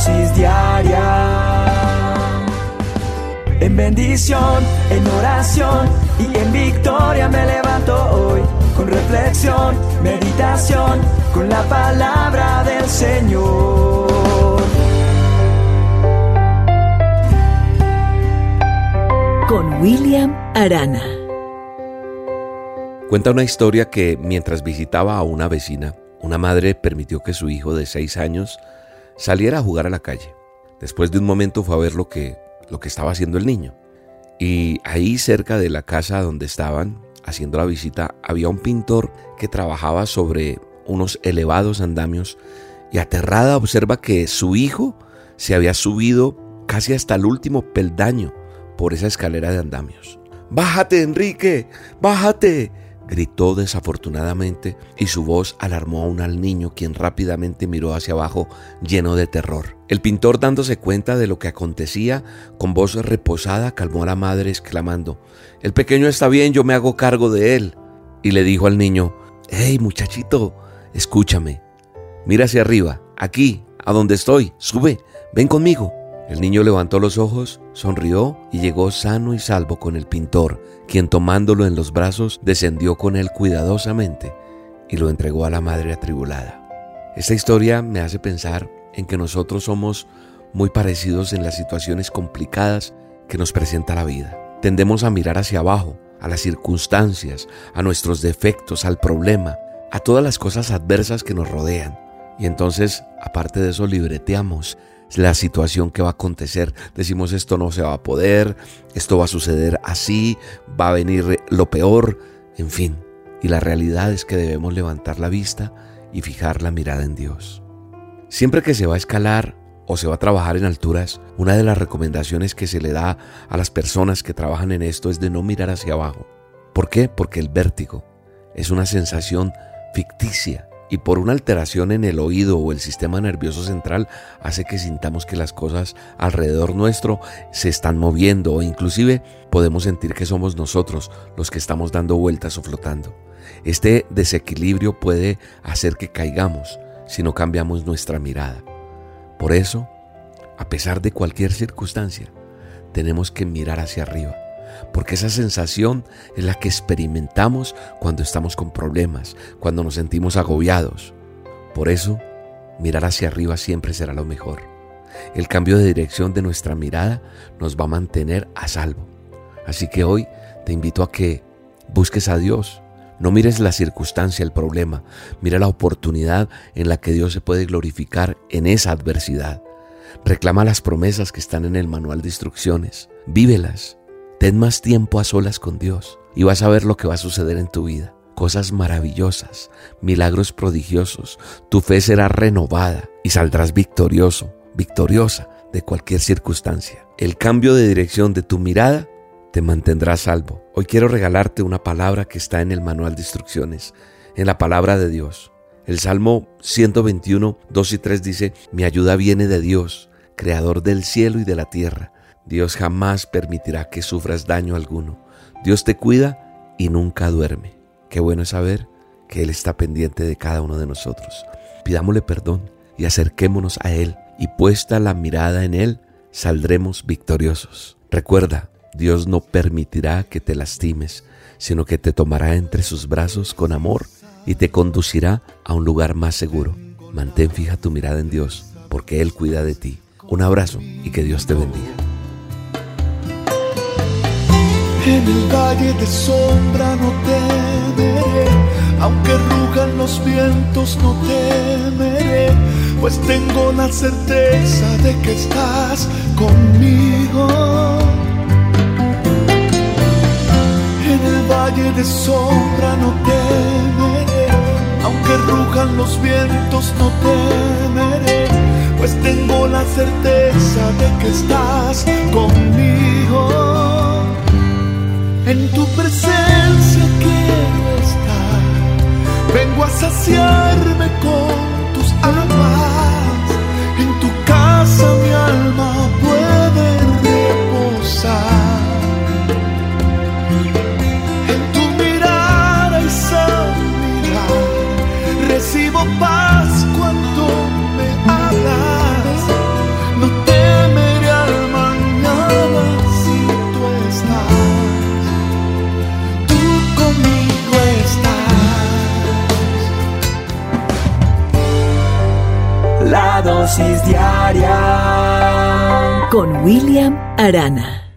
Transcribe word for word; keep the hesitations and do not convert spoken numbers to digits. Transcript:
dosis diaria. En bendición, en oración y en victoria me levanto hoy. Con reflexión, meditación, con la palabra del Señor. Con William Arana. Cuenta una historia que mientras visitaba a una vecina, una madre permitió que su hijo de seis años saliera a jugar a la calle. Después de un momento fue a ver lo que, lo que estaba haciendo el niño. Y ahí cerca de la casa donde estaban haciendo la visita había un pintor que trabajaba sobre unos elevados andamios y aterrada observa que su hijo se había subido casi hasta el último peldaño por esa escalera de andamios. ¡Bájate, Enrique! ¡Bájate!, gritó desafortunadamente y su voz alarmó aún al niño, quien rápidamente miró hacia abajo lleno de terror. El pintor, dándose cuenta de lo que acontecía, con voz reposada calmó a la madre exclamando: «El pequeño está bien, yo me hago cargo de él». Y le dijo al niño: «Hey, muchachito, escúchame, mira hacia arriba, aquí, a donde estoy, sube, ven conmigo». El niño levantó los ojos, sonrió y llegó sano y salvo con el pintor, quien tomándolo en los brazos descendió con él cuidadosamente y lo entregó a la madre atribulada. Esta historia me hace pensar en que nosotros somos muy parecidos en las situaciones complicadas que nos presenta la vida. Tendemos a mirar hacia abajo, a las circunstancias, a nuestros defectos, al problema, a todas las cosas adversas que nos rodean. Y entonces, aparte de eso, libreteamos la situación que va a acontecer. Decimos: esto no se va a poder, esto va a suceder así, va a venir lo peor, en fin. Y la realidad es que debemos levantar la vista y fijar la mirada en Dios. Siempre que se va a escalar o se va a trabajar en alturas, una de las recomendaciones que se le da a las personas que trabajan en esto es de no mirar hacia abajo. ¿Por qué? Porque el vértigo es una sensación ficticia y por una alteración en el oído o el sistema nervioso central hace que sintamos que las cosas alrededor nuestro se están moviendo, o inclusive podemos sentir que somos nosotros los que estamos dando vueltas o flotando. Este desequilibrio puede hacer que caigamos si no cambiamos nuestra mirada. Por eso, a pesar de cualquier circunstancia, tenemos que mirar hacia arriba, porque esa sensación es la que experimentamos cuando estamos con problemas, cuando nos sentimos agobiados. Por eso, mirar hacia arriba siempre será lo mejor. El cambio de dirección de nuestra mirada nos va a mantener a salvo. Así que hoy te invito a que busques a Dios. No mires la circunstancia, el problema. Mira la oportunidad en la que Dios se puede glorificar en esa adversidad. Reclama las promesas que están en el manual de instrucciones. Vívelas. Ten más tiempo a solas con Dios y vas a ver lo que va a suceder en tu vida. Cosas maravillosas, milagros prodigiosos. Tu fe será renovada y saldrás victorioso, victoriosa de cualquier circunstancia. El cambio de dirección de tu mirada te mantendrá salvo. Hoy quiero regalarte una palabra que está en el manual de instrucciones, en la palabra de Dios. El Salmo ciento veintiuno, dos y tres dice: «Mi ayuda viene de Dios, creador del cielo y de la tierra. Dios jamás permitirá que sufras daño alguno. Dios te cuida y nunca duerme». Qué bueno es saber que Él está pendiente de cada uno de nosotros. Pidámosle perdón y acerquémonos a Él, y puesta la mirada en Él, saldremos victoriosos. Recuerda, Dios no permitirá que te lastimes, sino que te tomará entre sus brazos con amor y te conducirá a un lugar más seguro. Mantén fija tu mirada en Dios, porque Él cuida de ti. Un abrazo y que Dios te bendiga. En el valle de sombra no temeré, aunque rujan los vientos no temeré, pues tengo la certeza de que estás conmigo. En el valle de sombra no temeré, aunque rujan los vientos no temeré, pues tengo la certeza de que estás conmigo. En tu presencia quiero estar, vengo a saciarme con tus alas. En tu casa mi alma puede reposar. En tu mirada y sanidad recibo paz cuando me hablas. La dosis diaria con William Arana.